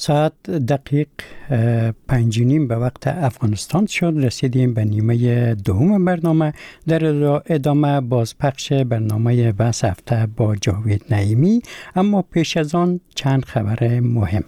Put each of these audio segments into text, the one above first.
ساعت دقیق 5:30 به وقت افغانستان شد. رسیدیم به نیمه دوم برنامه. در ادامه بازپخش برنامه بحث هفته با جاوید نعیمی، اما پیش از آن چند خبر مهم.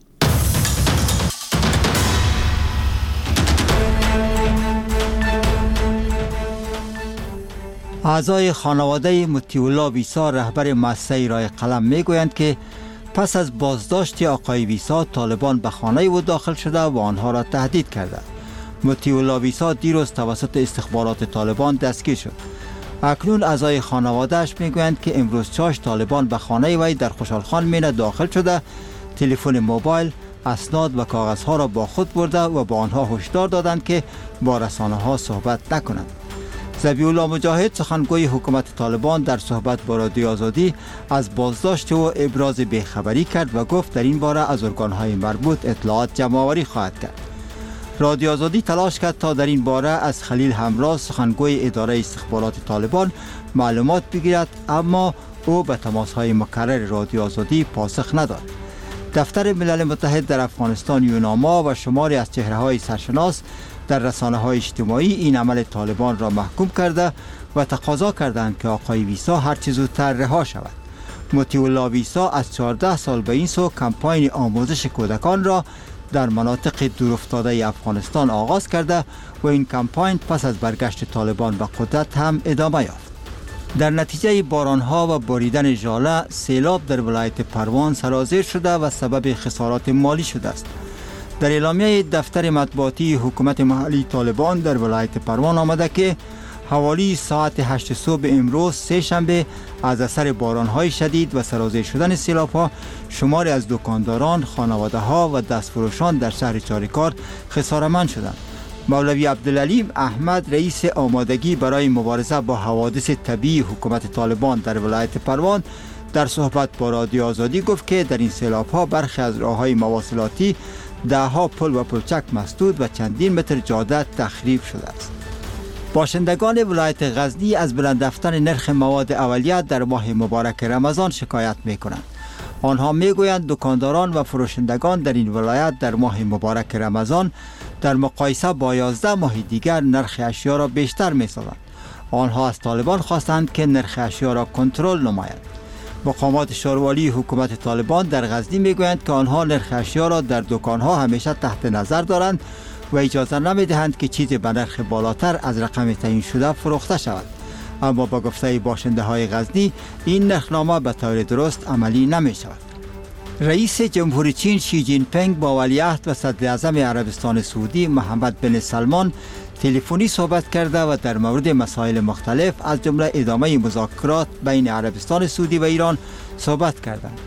اعضای خانواده مطیع‌الله ویسا رهبر مؤسسه رای قلم میگویند که پس از بازداشت آقای ویسا طالبان به خانه او داخل شده و آنها را تهدید کرده. مطیع‌الله ویسا دیروز توسط استخبارات طالبان دستگیر شد. اکنون اعضای خانواده‌اش میگویند که امروز چاش طالبان به خانه وی در خوشحالخان مینه داخل شده، تلفن موبایل، اسناد و کاغذها را با خود برده و با آنها هشدار دادند که با رسانه‌ها صحبت نکنند. ذبیح الله مجاهد سخنگوی حکومت طالبان در صحبت با رادیو آزادی از بازداشت او ابراز بیخبری کرد و گفت در این باره از ارگان‌های مربوط اطلاعات جمع‌آوری خواهد کرد. رادیو آزادی تلاش کرد تا در این باره از خلیل همراز سخنگوی اداره استخبارات طالبان معلومات بگیرد، اما او به تماس‌های مکرر رادیو آزادی پاسخ نداد. دفتر ملل متحد در افغانستان یوناما و شماری از چهره‌های سرشناس در رسانه‌های اجتماعی این عمل طالبان را محکوم کرده و تقاضا کردند که آقای ویسا هر چه زودتر رها شود. مطیع‌الله ویسا از 14 سال به این سو کمپاین آموزش کودکان را در مناطق دورافتاده افغانستان آغاز کرده و این کمپاین پس از برگشت طالبان به قدرت هم ادامه یافت. در نتیجه بارانها و باریدن ژاله، سیلاب در ولایت پروان سرازیر شده و سبب خسارات مالی شده است. در اعلامیه دفتر مطبوعاتی حکومت محلی طالبان در ولایت پروان آمده که حوالی ساعت 8 صبح امروز سه شنبه از اثر بارانهای شدید و سرازیر شدن سیلاب‌ها شماری از دکانداران، خانواده‌ها و دستفروشان در شهر چاریکار خسارتمند شدند. مولوی عبدالعلیم احمد رئیس آمادگی برای مبارزه با حوادث طبیعی حکومت طالبان در ولایت پروان در صحبت با رادیو آزادی گفت که در این سیلاب‌ها برخی از راه‌های مواصلاتی، ده‌ها پل و پلچک مسدود و چندین متر جاده تخریب شده است. باشندگان ولایت غزنی از بلند رفتن نرخ مواد اولیه در ماه مبارک رمضان شکایت می‌کنند. آنها می‌گویند دکانداران و فروشندگان در این ولایت در ماه مبارک رمضان در مقایسه با 11 ماه دیگر نرخ اشیا را بیشتر می‌سازند. آنها از طالبان خواستند که نرخ اشیا را کنترل نمایند. مقامات شاروالی حکومت طالبان در غزنی میگویند که آنها نرخ اشیا را در دکانها همیشه تحت نظر دارند و اجازه نمیدهند که چیزی به نرخ بالاتر از رقم تعیین شده فروخته شود. اما با گفته باشنده های غزنی این نرخنامه به طور درست عملی نمی شود. رئیس جمهوری چین شی جین پینگ با ولیعهد و صدر اعظم عربستان سعودی محمد بن سلمان تلفنی صحبت کرده و در مورد مسائل مختلف از جمله ادامه مذاکرات بین عربستان سعودی و ایران صحبت کردند.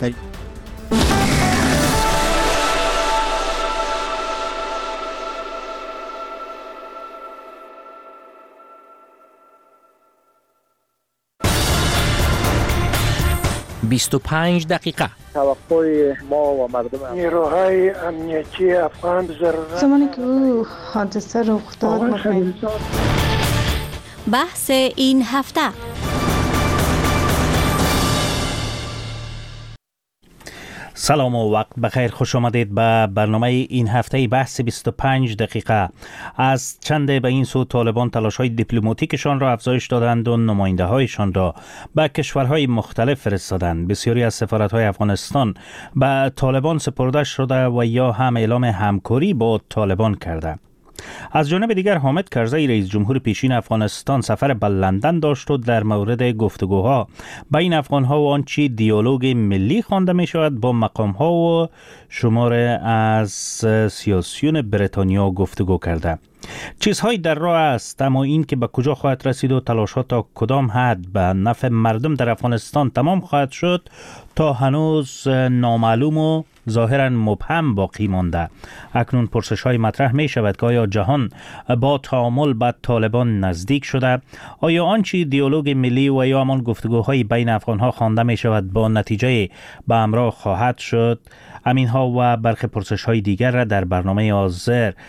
25 دقیقه. توقع ما و مردم نیروهای امنیتی افغان ضرورت زمانی که او حادثه رخ داد بحث این هفته. سلام و وقت بخیر، خوش آمدید به برنامه این هفته بحث 25 دقیقه. از چند به این سو طالبان تلاش‌های دیپلماتیکشان را افزایش دادند و نماینده‌هایشان را به کشورهای مختلف فرستادند. بسیاری از سفارت‌های افغانستان به طالبان سپرده شده و یا هم اعلام همکاری با طالبان کرده. از جانب دیگر حامد کرزی رئیس جمهور پیشین افغانستان سفر به لندن داشت و در مورد گفتگوها بین افغانها و آنچه دیالوگ ملی خوانده می شود با مقامها و شمار از سیاسیون بریتانیا گفتگو کرده. چیزهایی در راه است، اما این که به کجا خواهد رسید و تلاشات تا کدام حد به نفع مردم در افغانستان تمام خواهد شد تا هنوز نامعلوم و ظاهراً مبهم باقی مانده. اکنون پرسش های مطرح می شود که آیا جهان با تعامل با طالبان نزدیک شده؟ آیا آنچه دیالوگ ملی و یا همان گفتگوهای بین افغانها خوانده می شود با نتیجه به همراه خواهد شد؟ همین ها و برخی پرسش های دیگر را در برنامه حاضر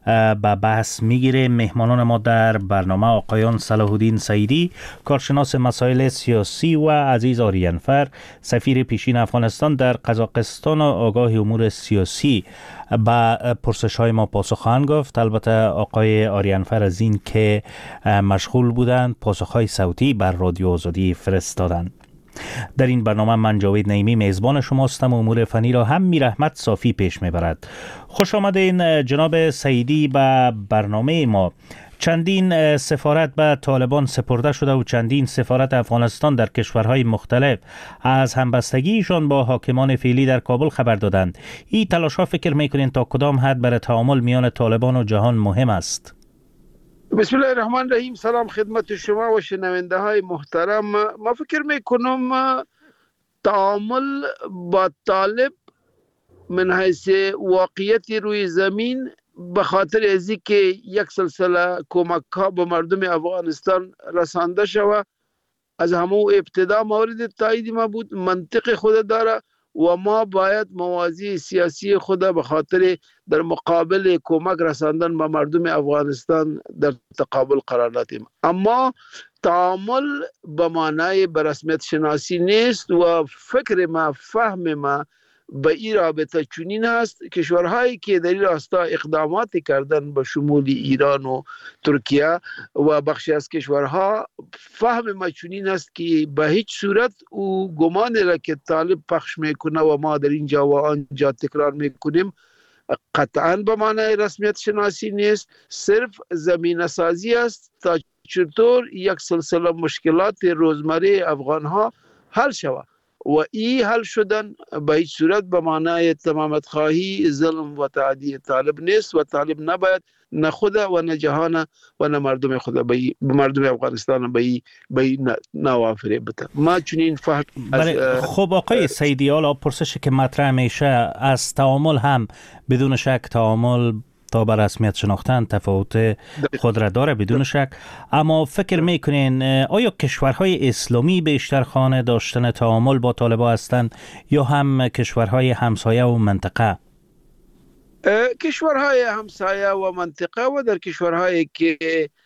به بحث میگیره. مهمانان ما در برنامه آقایان صلاح الدین سعیدی، کارشناس مسائل سیاسی، و عزیز آریانفر، سفیر پیشین افغانستان در قزاقستان و آگاه امور سیاسی، با پرسش های ما پاسخ خواهند گفت. البته آقای آریانفر از این که مشغول بودند پاسخ های صوتی بر رادیو آزادی فرستادند. در این برنامه من جاوید نعیمی میزبان شما هستم. امور فنی را هم میرحمت صافی پیش میبرد. خوش آمدین جناب سعیدی به برنامه ما. چندین سفارت به طالبان سپرده شده و چندین سفارت افغانستان در کشورهای مختلف از همبستگیشان با حاکمان فعلی در کابل خبر دادند. این تلاش‌ها فکر میکنین تا کدام حد برای تعامل میان طالبان و جهان مهم است؟ بسم الله الرحمن الرحیم. سلام خدمت شما و شنونده های محترم. ما فکر میکنم تعامل با طالب من حیث واقعیت روی زمین به خاطر از اینکه یک سلسله کمک ها به مردم افغانستان رسانده شود از همون ابتدا مورد تایید ما بود، منطق خود داره و ما باید موازی سیاسی خود به خاطر در مقابل کمک رساندن به مردم افغانستان در تقابل قرار دادیم. اما تعامل به معنای به رسمیت شناسی نیست و فکر ما، فهم ما به این رابطه چنین است. کشورهایی که در این راستا اقداماتی کردن به شمول ایران و ترکیه و بخشی از کشورها، فهم ما چنین است که به هیچ صورت او گمان را که طالب پخش میکنه و ما در اینجا و آنجا تکرار میکنیم قطعا به معنای رسمیت شناسی نیست، صرف زمینه سازی است تا چطور یک سلسله مشکلات روزمره افغان ها حل شود و این حل شدن به هیچ صورت به معنای تمامت خواهی، ظلم و تعدی طالب نیست و طالب نباید نه خود و نه جهان و نه مردم خود به مردم افغانستان به نوافره بده. ما چنین فهم. خب آقای سعیدی، حالا پرسشی که مطرح میشه از تعامل هم بدون شک تعامل تا به رسمیت شناختن تفاوت خود را داره بدون شک، اما فکر میکنین آیا کشورهای اسلامی بیشتر خانه داشتن تعامل با طالبان هستند یا هم کشورهای همسایه و منطقه؟ کشورهای همسایه و منطقه و در کشورهایی که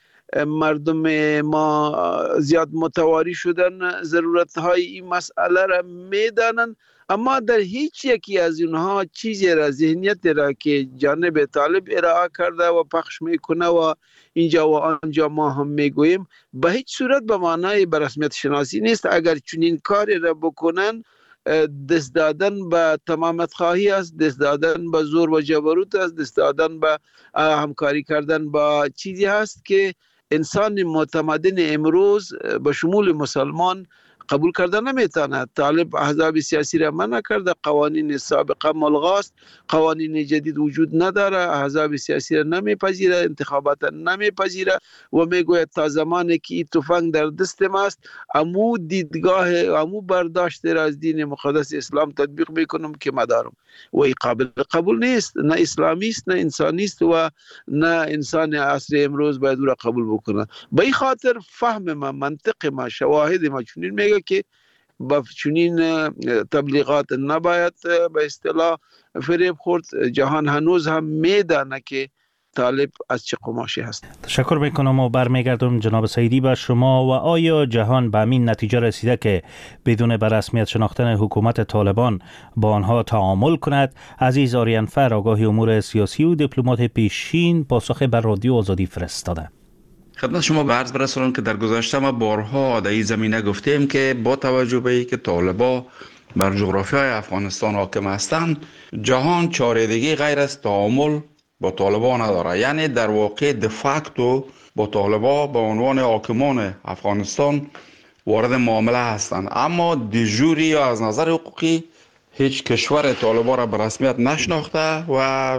مردم ما زیاد متواری شدن ضرورتهای این مسئله را میدانند، اما در هیچ یکی از اونها چیزی را، ذهنیت را که جانب طالب ارائه کرده و پخش میکنه و اینجا و آنجا ما هم میگوییم به هیچ صورت به معنای به رسمیت شناسی نیست. اگر چنین کاری را بکنن دست دادن به تمامت خواهی است، دست دادن به زور و جبروت است، دست دادن به همکاری کردن با چیزی هست که انسان متمدن امروز به شمول مسلمان قبول کردن نمیتونه. طالب احزاب سیاسی را منع کرده، قوانین سابقه ملغاست، قوانین جدید وجود نداره، احزاب سیاسی را نمیپذیره، انتخابات نمیپذیره و میگوید تا زمانی که این تفنگ در دست ماست امو دیدگاه، امو برداشت را از دین مقدس اسلام تطبیق میکنم که مدارم و این قابل قبول نیست، نه اسلامی است، نه انسانی است و نه انسان عصر امروز باید او را قبول بکنه. به این خاطر فهم ما، منطق ما، شواهد ما چنین میگه که با چنین تبلیغات نباید به اصطلاح فریب خورد. جهان هنوز هم میدانه که طالب از چه قماشی هست. تشکر میکنم و برمیگردم جناب سعیدی به شما. و آیا جهان به همین نتیجه رسیده که بدون به رسمیت شناختن حکومت طالبان با آنها تعامل کند؟ عزیز آریانفر، آگاه امور سیاسی و دیپلمات پیشین، پاسخ بر رادیو آزادی فرستاده. خدمت شما به عرض برسونم که در گذشته ما بارها در این زمینه گفتیم که با توجه به اینکه طالبان بر جغرافیای افغانستان حاکم هستند، جهان چاره دیگه غیر از تعامل با طالبان نداره. یعنی در واقع دفاکتو با طالبان به عنوان حاکمان افغانستان وارد معامله هستند، اما دیجوری یا از نظر حقوقی هیچ کشور طالبان را به رسمیت نشناخته و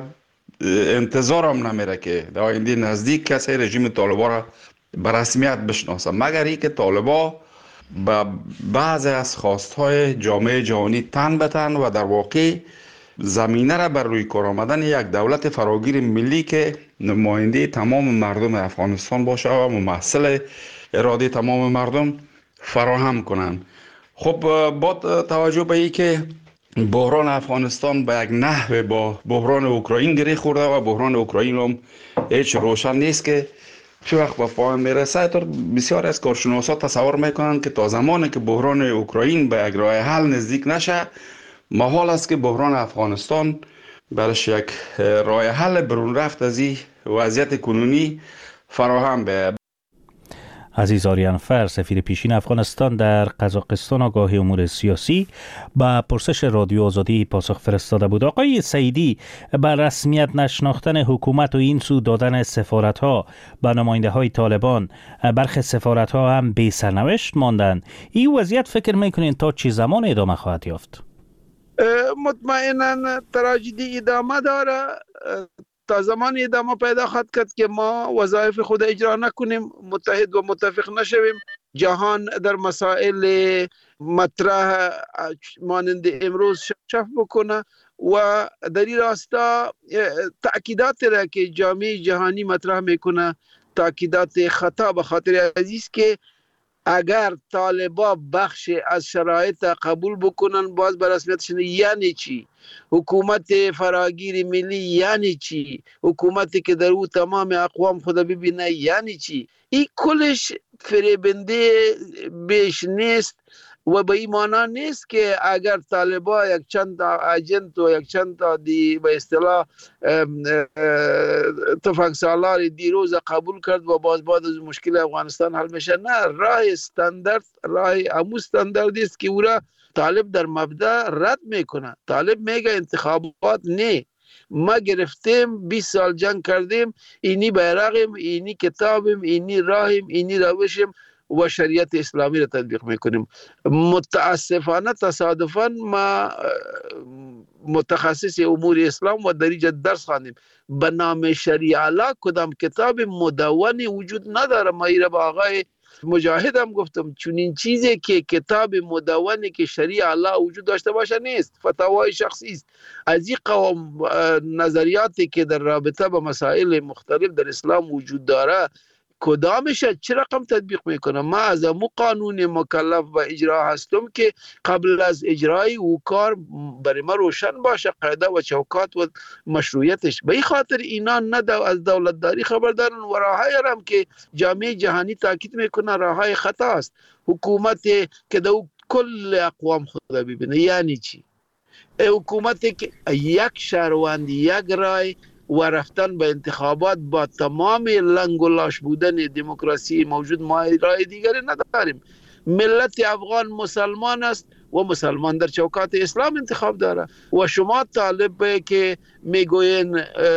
انتظارم نمیره که در آینده نزدیک کسی رژیم طالبان را به رسمیت بشناسه، مگر اینکه طالبان به بعضی از خواستهای جامعه جهانی تن به تن و در واقع زمینه را بر روی کار آمدن یک دولت فراگیر ملی که نماینده تمام مردم افغانستان باشه و ممثل اراده تمام مردم فراهم کنند. خب با توجه به اینکه بحران افغانستان به یک نحو با بحران اوکراین گره خورده و بحران اوکراین هم هیچ روشن نیست که چه وقت به پایان میرسه. طور بسیاری از کارشناسا تصور میکنند که تا زمانی که بحران اوکراین به یک راه حل نزدیک نشه، محال است که بحران افغانستان برش یک راه حل برون رفت از این وضعیت کنونی فراهم به. عزیز آریانفر، سفیر پیشین افغانستان در قزاقستان آگاهی امور سیاسی، با پرسش رادیو آزادی پاسخ فرستاده بود. آقای سعیدی، بر رسمیت نشناختن حکومت و این سو دادن سفارت ها به نماینده های طالبان، برخی سفارت ها هم بی سرنوشت ماندن. این وضعیت فکر میکنین تا چه زمان ادامه خواهد یافت؟ مطمئنا تراژدی ادامه داره. تا زمان ادامه پیدا خواهد کرد که ما وظایف خود اجرا نکنیم، متحد و متفق نشویم، جهان در مسائل مطرح مانند امروز شف بکنه و در این راستا تأکیدات را که جامعه جهانی مطرح میکنه تأکیدات خطا به خاطر عزیز که اگر طالبا بخش از شرایط قبول بکنن باز به رسمیتشون یعنی چی؟ حکومت فراگیر ملی یعنی چی؟ حکومتی که در او تمام اقوام خود ببینه یعنی چی؟ این کلش فریبنده بیش نیست و به این معنا نیست که اگر طالبا یک چند تا اجنت و یک چند تا دی به اصطلاح تفنگ سالار دیروز قبول کرد و باز بعد از مشکل افغانستان حل میشه. نه، راه استاندارد، راه امو استانداردی است که او را طالب در مبدا رد میکنه. طالب میگه انتخابات نه، ما گرفتیم 20 سال جنگ کردیم، اینی بیرقیم، اینی کتابیم، اینی راهیم، اینی روشیم و شریعت اسلامی را تطبیق میکنیم. متاسفانه تصادفاً ما متخصص امور اسلام و دریجه درس خواندیم، به نام شریعه الله کدام کتاب مدونی وجود نداره. ما ایره با آقای مجاهد هم گفتم چون این چیزی که کتاب مدونی که شریعه الله وجود داشته باشه نیست، فتاوای شخصی است. از این قوم نظریاتی که در رابطه با مسائل مختلف در اسلام وجود داره کدامش چه رقم تطبیق میکنه؟ ما از امو قانون مکلف به اجرا هستم که قبل از اجرای او کار برای ما روشن باشه قاعده و چوکات و مشروعیتش. به این خاطر اینا نه از دولتداری خبر دارن و راههای هم که جامعه جهانی تاکید میکنه راههای خطا است. حکومت که دو کل اقوام خود ببینه یعنی چی؟ حکومتی که یک شهروند یک رای و رفتن به انتخابات با تمام لنگ و لاش بودن دموکراسی موجود، ما راه دیگری نداریم. ملت افغان مسلمان است و مسلمان در چوکات اسلام انتخاب داره و شما طالب که میگوین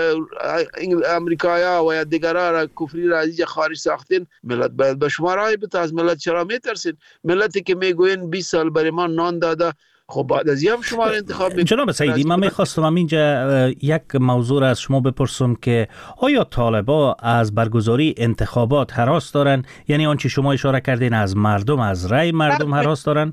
امریکایا و یا دیگرها را کفری را از خارج ساختین، ملت باید به شما رای بده. از ملت چرا میترسین؟ ملتی که میگوین 20 سال برای ما نان داده، خب بعد از هم شما انتخاب میکنید. جناب سعیدی، من میخواستم اینجا یک موضوع را از شما بپرسم که آیا طالبا از برگزاری انتخابات هراس دارن؟ یعنی آنچه شما اشاره کردین از مردم، از رأی مردم هراس دارن؟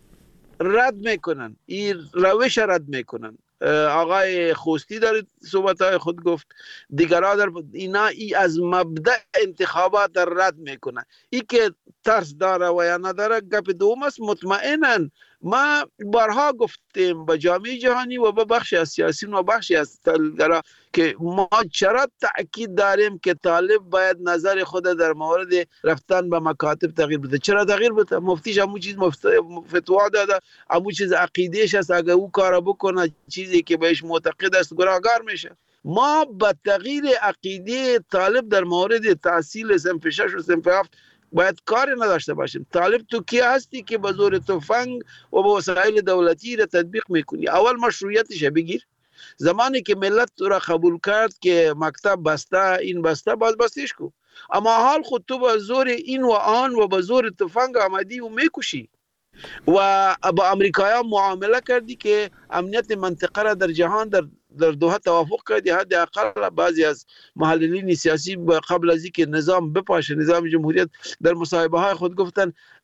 رد میکنن، این روش رد میکنن. آقای خوستی در صحبتهای خود گفت، دیگرها در اینا از مبدأ انتخابات رد میکنن. این که ترس داره و یا نداره گپ دوم است. مطمئناً ما بارها گفتیم به جامعه جهانی و به بخشی از سیاسیون و بخشی از تحلیلگرا که ما چرا تأکید داریم که طالب باید نظر خود در مورد رفتن به مکاتب تغییر بده. چرا تغییر بده؟ مفتیش همون چیز فتوا داده، همون چیز عقیدهش است، اگر او کار بکنه چیزی که بهش معتقد است گناهکار میشه. ما به تغییر عقیده طالب در مورد تحصیل صنف 6 و صنف 7 باید کاری نداشته باشیم. طالب تو کی هستی که به زور تفنگ و به وسایل دولتی را تطبیق میکنی؟ اول مشروعیتش بگیر. زمانی که ملت تو را قبول کرد که مکتب بسته، این بسته، باز بستیش کو. اما حال خود تو به زور این و آن و به زور تفنگ آمدی و میکشی و با امریکایان معامله کردی که امنیت منطقه را در جهان در دوحه توافق کردی. حداقل بعضی از محللین سیاسی قبل از اینکه نظام بپاشه، نظام جمهوریت، در مصاحبه های خود گفتن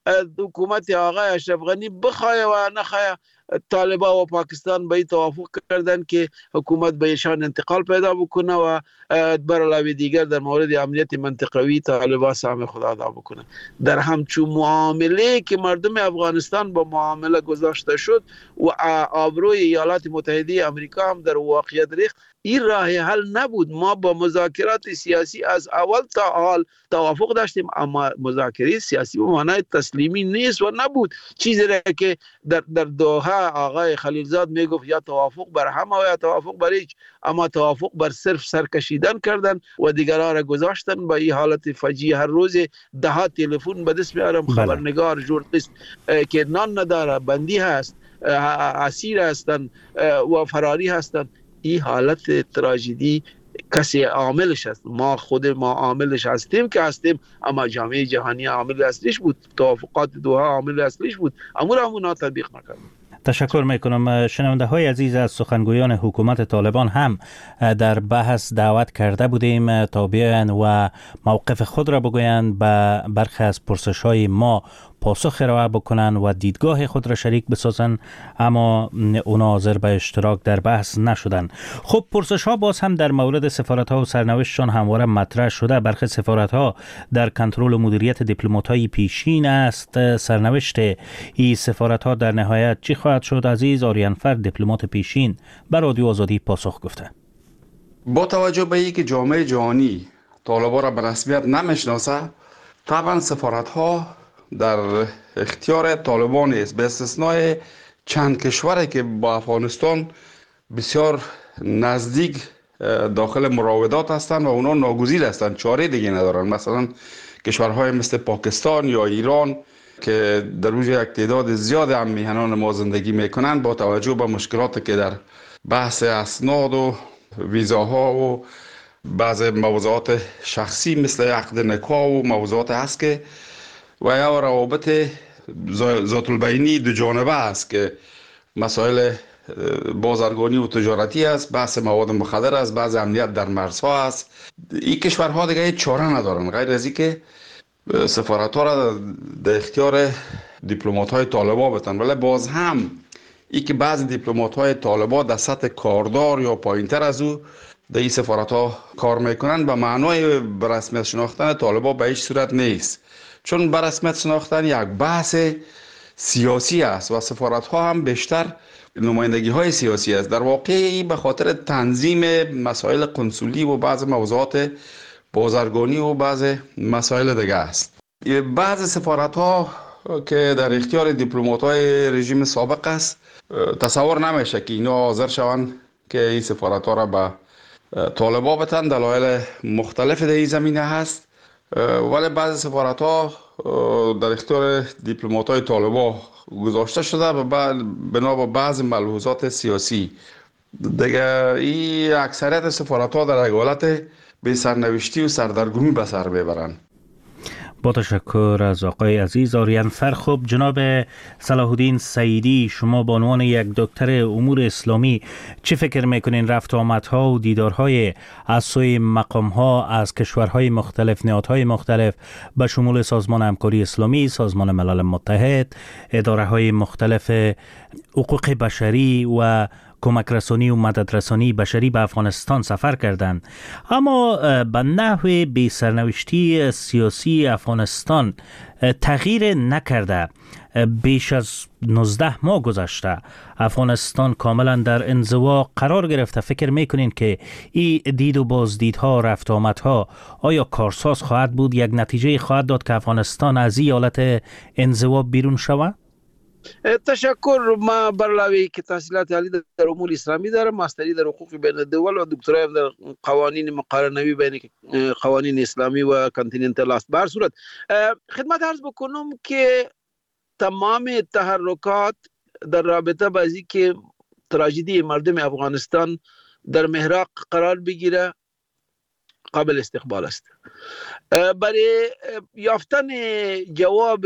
حکومت آقای اشرف غنی بخواه و نخواه طالبا و پاکستان به توافق کردن که حکومت به ایشان انتقال پیدا بکنه و بر علاوه دیگر در مورد امنیت منطقوی طالبا سهم خود ادا بکنه. در همچون معامله که مردم افغانستان با معامله گذاشته شد و آبروی ایالات متحده آمریکا هم در واقعیت ریخت، این راه حل نبود. ما با مذاکرات سیاسی از اول تا حال توافق داشتیم، اما مذاکره سیاسی به معنای تسلیمی نیست و نبود. چیزی را که در دوحه آقای خلیلزاد میگفت یا توافق بر همه و یا توافق بر هیچ، اما توافق بر صرف سرکشیدن کردن و دیگرها را گذاشتن به این حالت فجیع. هر روز ده تلفن به دست میارم خبرنگار ژورنالیست که نان نداره، بندی هست، اسیر هستن و فراری هستن. این حالت تراژدی کسی عاملش هست، ما عاملش هستیم که هستیم، اما جامعه جهانی عامل اصلیش بود، توافقات دوحه عامل اصلیش بود، اما اونا تطبیق نکردن. تشکر میکنم. شنونده های عزیز، از سخنگویان حکومت طالبان هم در بحث دعوت کرده بودیم تا بیاین و موقف خود را بگویند، به برخی از پرسش های ما پاسخ ارائه بکنن و دیدگاه خود را شریک بسازن، اما اونا حاضر به اشتراک در بحث نشدن. خب پرسش ها باز هم در مورد سفارت ها و سرنوشتشان همواره مطرح شده. برخی سفارت ها در کنترل و مدیریت دیپلمات های پیشین است. سرنوشت این سفارت ها در نهایت چی خواهد شد؟ عزیز آریانفر، دیپلمات پیشین، بر رادیو آزادی پاسخ گفته. با توجه به اینکه جامعه جهانی طالبان را به رسمیت نمیشناسه، طبعا سفارت ها در اختیار طالبان است، به استثنای چند کشوری که با افغانستان بسیار نزدیک داخل مراودات هستند و اونا ناگزیر هستند، چاره دیگه ندارن. مثلا کشورهای مثل پاکستان یا ایران که در روز یک تعداد زیاد هم میهنان ما زندگی میکنن، با توجه به مشکلاتی که در بحث اسناد و ویزاها و بعض موضوعات شخصی مثل عقد نکاح و موضوعات هست که و یا روابط ذات البینی دو جانبه است که مسائل بازرگانی و تجارتی است، بحث مواد مخدر است، بعض امنیت در مرزها است. این کشورها دیگه هیچ چاره ندارن غیر از اینکه سفارت‌ها را در اختیار دیپلمات‌های طالبان بتن. ولی باز هم این که بعضی دیپلمات‌های طالبان در سطح کاردار یا پایین‌تر از او در این سفارت‌ها کار میکنن، به معنای به رسمیت شناختن طالبان به هیچ صورت نیست، چون به رسمیت شناختن یک بحث سیاسی است و سفارت‌ها هم بیشتر نمایندگی‌های سیاسی است. در واقع این به خاطر تنظیم مسائل قنسولی و بعض موضوعات بازرگانی و بعض مسائل دیگه است. بعض سفارت‌ها که در اختیار دیپلمات‌های رژیم سابق است، تصور نمیشه که اینا حاضر شوند که این سفارت‌ها را به طالبان بدن. دلایل مختلف در این زمینه هست، ولی بعض سفارت‌ها در اختیار دیپلمات‌های طالبان گذاشته شده بنا به بعض ملحوظات سیاسی. دیگه این اکثریت سفارت‌ها در حالت به سرنوشتی و سردرگمی به سر ببرن. با تشکر از آقای عزیز آریانفر. خب جناب صلاح الدین سعیدی، شما به عنوان یک دکتر امور اسلامی چی فکر میکنین رفت آمدها و دیدارهای از سوی مقامها از کشورهای مختلف، نهادهای مختلف به شمول سازمان همکاری اسلامی، سازمان ملل متحد، اداره های مختلف حقوق بشری و کمک رسانی و مدد رسانی بشری به افغانستان سفر کردند، اما به نحو بی سرنوشتی سیاسی افغانستان تغییر نکرده. بیش از 19 ماه گذشته، افغانستان کاملا در انزوا قرار گرفته. فکر میکنین که این دید و بازدیدها، رفت آمدها آیا کارساز خواهد بود، یک نتیجه خواهد داد که افغانستان از این حالت انزوا بیرون شود؟ تشکر. ما بر علاوه که تحصیلات عالی در امور اسلامی دارم، ماستری در حقوق بین الدول و دکترای در قوانین مقارنوی بین قوانین اسلامی و کانتیننتال است. به هر صورت خدمت عرض بکنم که تمام تحرکات در رابطه با اینکه تراژدی مردم افغانستان در محراق قرار بگیره قابل استقبال است. برای یافتن جواب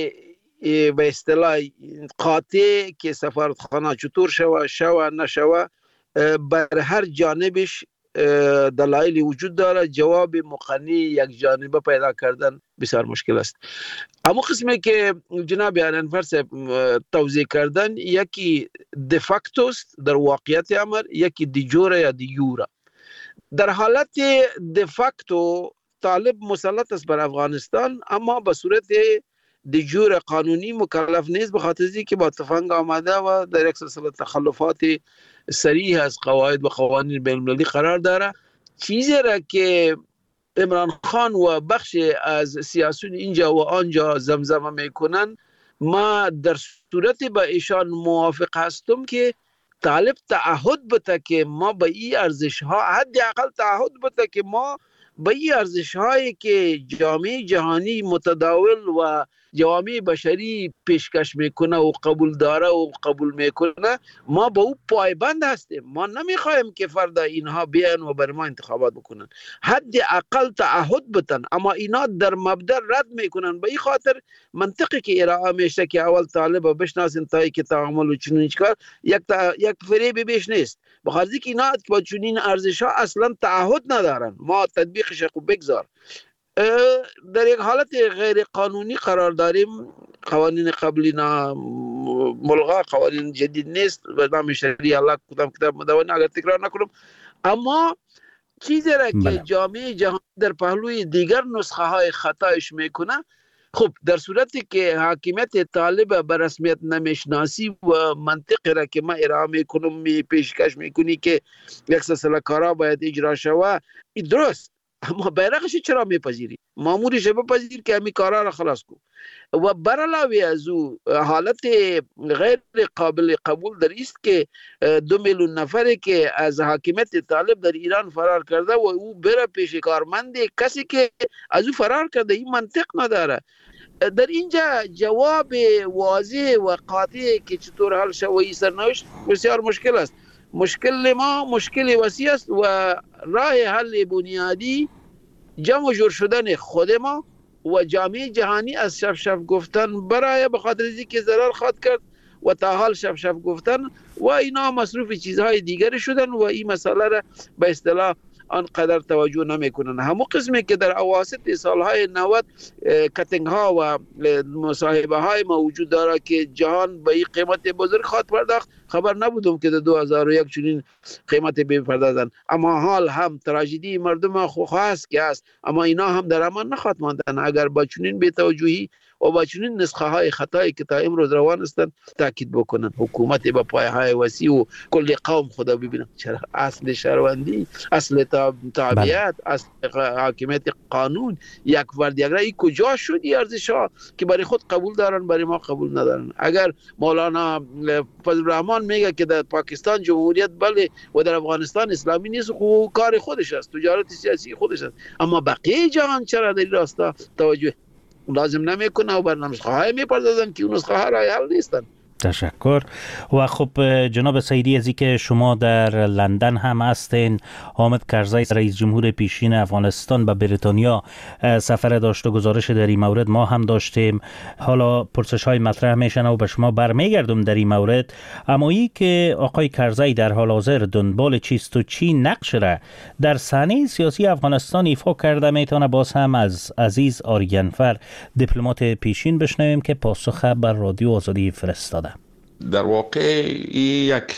به اصطلاح قاطع که سفارتخانه چطور شوه نشوه، بر هر جانبش دلایلی وجود داره. جواب مقنی یک جانبه پیدا کردن بسیار مشکل است. اما قسمی که جناب انور صاحب توضیح کردن، یکی دفاکتو است در واقعیت امر، یکی دیجوره یا دیوره. در حالت دفاکتو طالب مسلط است بر افغانستان، اما به صورت دیجور قانونی مکلف نیست، به خاطر اینکه با تفنگ آمده و در یک سلسله تخلفات صریح از قواعد و قوانین بین المللی قرار داره. چیزی را که عمران خان و بخش از سیاسیون اینجا و آنجا زمزمه میکنن، ما در صورت با ایشان موافق هستم که طالب تعهد بده که ما به این ارزش ها، حداقل تعهد بده که ما به این ارزش هایی که جامعه جهانی متداول و جامعه بشری پیشکش میکنه و قبول داره و قبول میکنه، ما به او پایبند هستیم. ما نمیخوایم که فردا اینها بیان و بر ما انتخابات بکنن، حداقل تعهد بتن. اما اینا در مبدا رد میکنن. به این خاطر منطقی که ارائه میشه که اول طالب بشناسین تا که تعامل و چنین کار یک فریب بیش نیست، بخاطر اینکه اینا با چنین ارزش ها اصلا تعهد ندارن. ما تطبیقش خوب بگذار. در یک حالت غیر قانونی قرار داریم. قوانین قبلی ملغا، قوانین جدید نیست، به نام شریعه الله کتاب مدونه اگر تکرار نکنم. اما چیزی را که جامعه جهان در پهلوی دیگر نسخه های خطایش میکنه، خب در صورتی که حاکمیت طالب به رسمیت نمیشناسی و منطقی را که ما ارائه میکنم پیشکش میکنی که یک سلسله کارا باید اجرا شود، این درست، اما بیرقش چرا میپذیری؟ مامورش بپذیر که همین کارا را خلاص کن. و برعلاوه از او حالت غیر قابل قبول در است که 2 میلیون نفری که از حاکمیت طالب در ایران فرار کرده و او بره پیش کارمند کسی که از او فرار کرده، این منطق نداره. در اینجا جواب واضح و قاطع که چطور حل شود این سرنوشت بسیار مشکل است. مشکل ما مشکل وسیع است و راه حل بنیادی جمع جور شدن خود ما و جامعه جهانی از شف گفتن برای به خاطر اینکه ضرر خواهد کرد و تا حال شف گفتن و اینا مصروف چیزهای دیگر شدن و این مسئله را به اصطلاح آنقدر توجه نمیکنن. همون قسمی که در اواسط سالهای 90 کتنگ ها و مصاحبه های موجود داره که جهان به این قیمت بزرگ خواهد پرداخت، خبر نبودم که در 2001 چنین قیمت بپردازن. اما حال هم تراژدی مردم خواست که است، اما اینا هم در امان نخواهد ماندن اگر با چنین بی‌توجهی و با چنین نسخه های خطایی که تا امروز روان هستند تاکید بکنن. حکومت با پایه های وسیع و کل قوم خدا ببینن چرا اصل شهروندی، اصل تابعیت، اصل حاکمیت قانون یک فرد یک رأی کجا شد؟ این ارزش ها که برای خود قبول دارن برای ما قبول ندارن. اگر مولانا فضل الرحمن میگه که در پاکستان جمهوریت بله و در افغانستان اسلامی نیست، خب کار خودش است، تجارت سیاسی خودش است، اما بقیه جهان چرا در این راستا توجه لازم نمیکنه و بر نسخه های میپردازن که اون نسخه ها رای حل نیستن. تشکر. و خب جناب سعیدی، از اینکه شما در لندن هم هستین، حامد کرزی رئیس جمهور پیشین افغانستان به بریتانیا سفر داشت و گزارش در این مورد ما هم داشتیم. حالا پرسش های مطرح میشن و به شما برمیگردم در این مورد. اما ای که آقای کرزی در حال حاضر دنبال چیست و چی نقش را در صحنه سیاسی افغانستان ایفا کرده، میتونه باز هم از عزیز آریانفر دیپلمات پیشین بشنویم که پاسخ بر رادیو آزادی فرستاده. در واقع این یک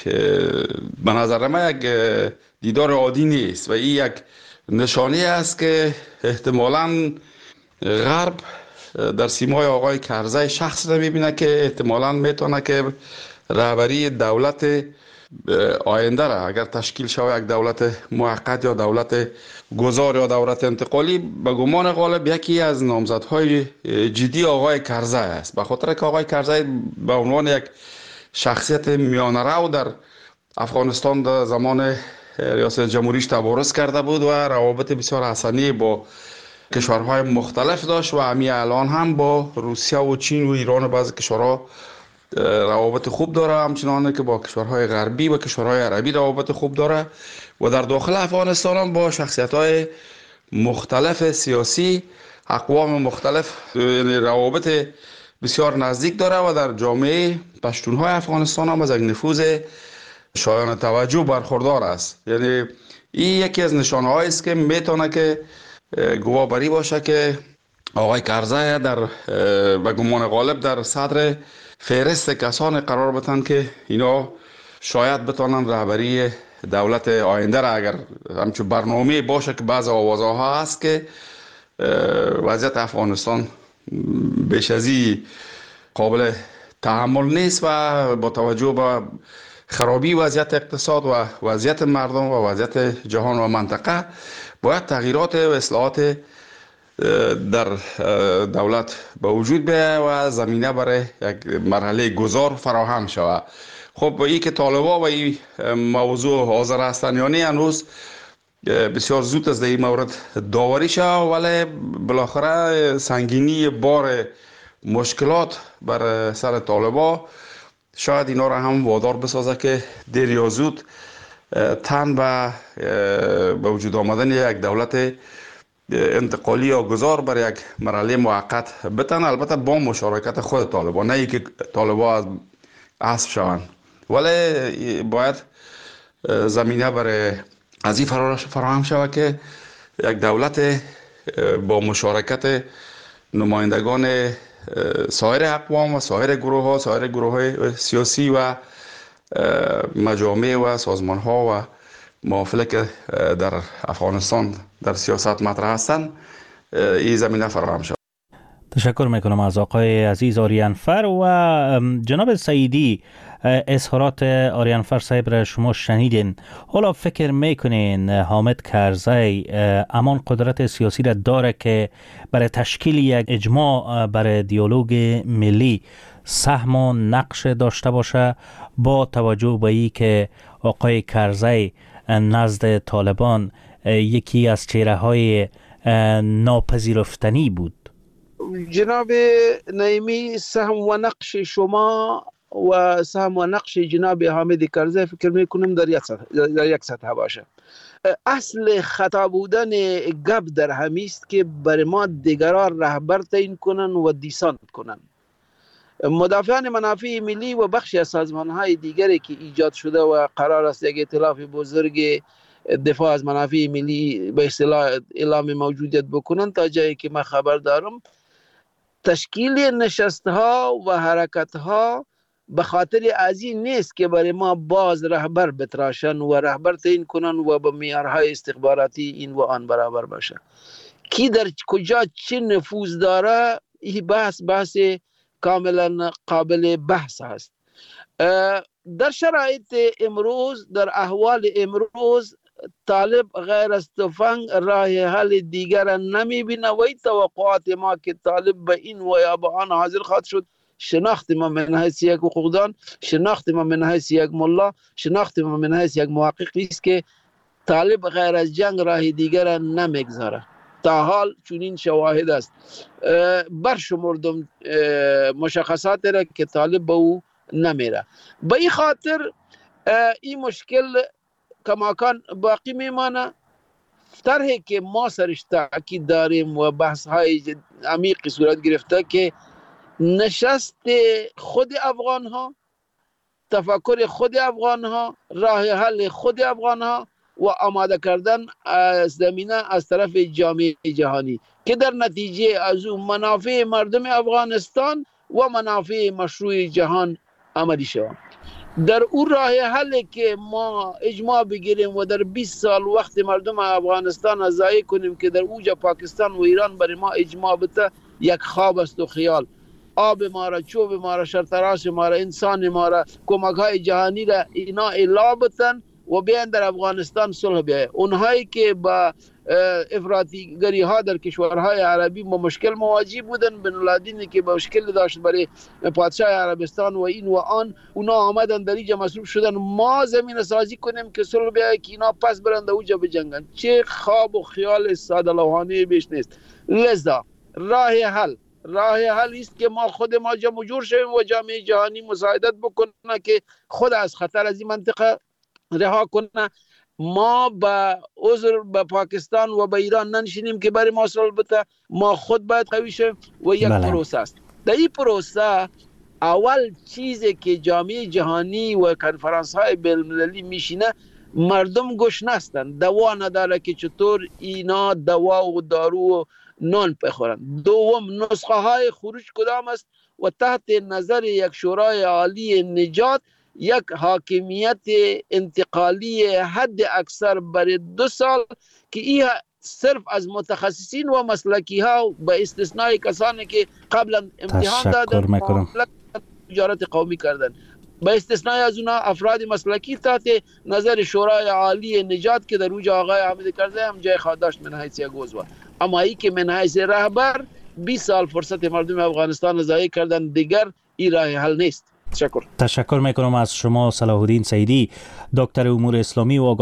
به نظر من یک دیدار عادی نیست و این یک نشانه است که احتمالاً غرب در سیمای آقای کرزی شخص را میبینه که احتمالاً میتونه که رهبری دولت آینده را اگر تشکیل شود، یک دولت موقت یا دولت گذار یا دولت انتقالی، به گمان غالب یکی از نامزدهای جدی آقای کرزی است. به خاطر که آقای کرزی به عنوان یک شخصیت میانه‌رو در افغانستان در زمان ریاست جمهوریش تبارز کرده بود و روابط بسیار حسنی با کشورهای مختلف داشت و همین الان هم با روسیه و چین و ایران و بعضی کشورها روابط خوب داره، همچنان که با کشورهای غربی و کشورهای عربی روابط خوب داره و در داخل افغانستان هم با شخصیت‌های مختلف سیاسی، اقوام مختلف روابط بسیار نزدیک داره و در جامعه پشتونهای افغانستان هم از یک نفوذ شایان توجه برخوردار است. یعنی این یکی از نشانه‌هایی است که میتونه که گواهبری باشه که آقای کرزی در به گمان غالب در صدر فهرست کسان قرار بتن که اینا شاید بتونن رهبری دولت آینده را، اگر همچون برنامه باشه که بعض آوازها هست که وضعیت افغانستان بیش از این قابل تحمل نیست و با توجه به خرابی وضعیت اقتصاد و وضعیت مردم و وضعیت جهان و منطقه باید تغییرات و اصلاحات در دولت به وجود بیاید و زمینه برای یک مرحله گذار فراهم شود. خب این که طالبا و این موضوع حاضر هستند یا نه هنوز بسیار زود از این مورد داوری شود، ولی بالاخره سنگینی بار مشکلات بر سر طالبا شاید اینا را هم وادار بسازه که دیر یا زود تن به وجود آمدن یک دولت انتقالی یا گذار بر یک مرحله موقت بتن، البته با مشارکت خود طالبا، نه اینکه طالبا از حذف شوند، ولی باید زمینه برای از این فراهم شود که یک دولت با مشارکت نمایندگان سایر اقوام و سایر گروه سیاسی و مجامع و سازمان ها و محافل که در افغانستان در سیاست مطرح هستند این زمینه فراهم شود. تشکر میکنم از آقای عزیز آریانفر و جناب سعیدی. اظهارات آریانفر صاحب را شما شنیدین. حالا فکر میکنین حامد کرزی امان قدرت سیاسی را داره که برای تشکیل یک اجماع برای دیالوگ ملی سهم و نقش داشته باشه، با توجه به این که آقای کرزی نزد طالبان یکی از چهره‌های ناپذیرفتنی بود؟ جناب نعیمی، سهم و نقش شما و سهم و نقش جناب حامد کرزی فکر میکنم در یک سطح باشه. اصل خطا بودن گپ در همیست که بر ما دیگران رهبر تعیین کنن و دیسانت کنن. مدافعان منافع ملی و بخشی از سازمان‌های دیگری که ایجاد شده و قرار است یک ائتلاف بزرگ دفاع از منافع ملی به اصطلاح اعلام موجودیت بکنن، تا جایی که من خبر دارم تشکیل نشست‌ها و حرکت‌ها به خاطر از این نیست که برای ما باز رهبر بتراشن و رهبر تعیین کنن و به معیارهای استخباراتی این و آن برابر باشه. کی در کجا چه نفوذ داره، این بحث کاملا قابل بحث است. در شرایط امروز، در احوال امروز، طالب غیر از تفنگ راه حل دیگر نمی بینه و توقعات ما که طالب به این و یا به آن حاضر خواهد شد، شناخت ما من حیث یک حقوقدان، شناخت ما من حیث یک ملا، شناخت ما من حیث یک محققی است که طالب غیر از جنگ راه دیگر نمیگذاره. تا حال چنین شواهد است. برشمردم مشخصات را که طالب به او نمیره. به این خاطر این مشکل کماکان باقی میمانه. طرحی که ما سرش تاکید داریم و بحث های عمیقی صورت گرفته که نشست خود افغان ها، تفکر خود افغان ها، راه حل خود افغان ها و آماده کردن زمینه از طرف جامعه جهانی که در نتیجه از اون منافع مردم افغانستان و منافع مشروع جهان عملی شود. در اون راه حل که ما اجماع بگیریم و در 20 سال وقت مردم افغانستان را ضایع کنیم که در اوج پاکستان و ایران برای ما اجماع بده، یک خواب است و خیال. آب ما را، چوب ما را، شرطراس ما را، انسان ما را، کمک های جهانی را اینا الا بتن و بیان در افغانستان صلح بیاید. اونهایی که با افراطیگری ها در کشورهای عربی با مشکل مواجه بودن، بن لادینی که با مشکل داشت برای پادشاه عربستان و این و آن، اونا آمدن در اینجا مصروف شدن. ما زمین سازی کنیم که صلح بیاید که اینا پس برند اوجا بجنگن. چه خواب و خیال ساده لوحانه بیش نیست. لذا راه حل است که ما خود ما جمع جور شویم و جامعه جهانی مساعدت بکنه که خود از خطر از این منطقه رها کنه. ما با عذر به پاکستان و به ایران ننشینیم که برای ما صلح بده. ما خود باید قوی شویم و یک پروسه است. در این پروسه اول چیزی که جامعه جهانی و کنفرانس های بین المللی میشینه، مردم گوش نستن، دوا نداره که چطور اینا دوا و دارو و نان بخورن. دوم، نسخه های خروج کدام است و تحت نظر یک شورای عالی نجات یک حاکمیت انتقالی حد اکثر برای 2 سال که این صرف از متخصصین و مسلکی ها به استثنای کسانی که قبلا امتحان دادن تجارت قومی کردن، به استثنای از اونا افراد مسلکی تحت نظر شورای عالی نجات که در اوج آقای حامد کرزی هم جای خود داشت من حیث یک عضو. اما ای که من حیث رهبر 20 سال فرصت مردم افغانستان ضایع کردن، دیگر این راه حل نیست. تشکر میکنم از شما صلاح الدین سیدی، دکتر امور اسلامی و